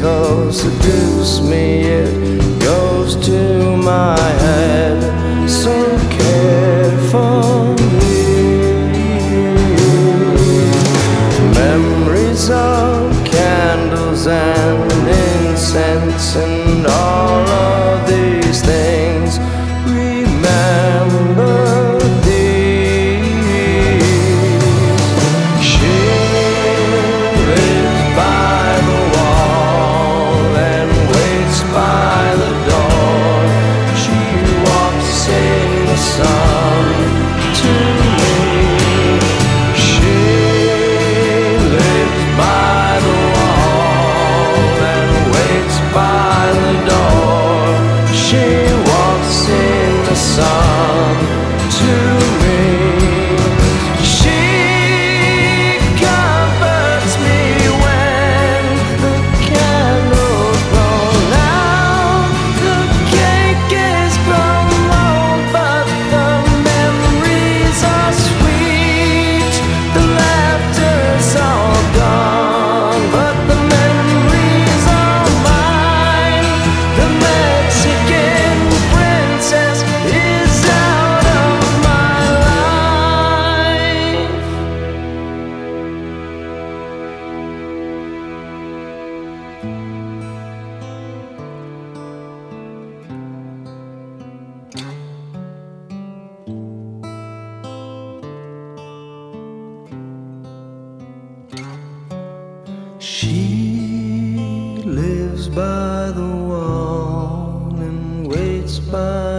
so seduce me, it goes to my head so carefully. Memories of candles and incense and all of these things. Remember these. She lives by the wall and waits by the door. She walks in the sun to me. She lives by the wall and waits by the door. She walks in the sun to me. She comforts me when the candles blown out. The cake is grown low, but the memories are sweet. The laughter's all gone, but the memories are mine. The Mexican princess is out of my life. She lives by the wall and waits by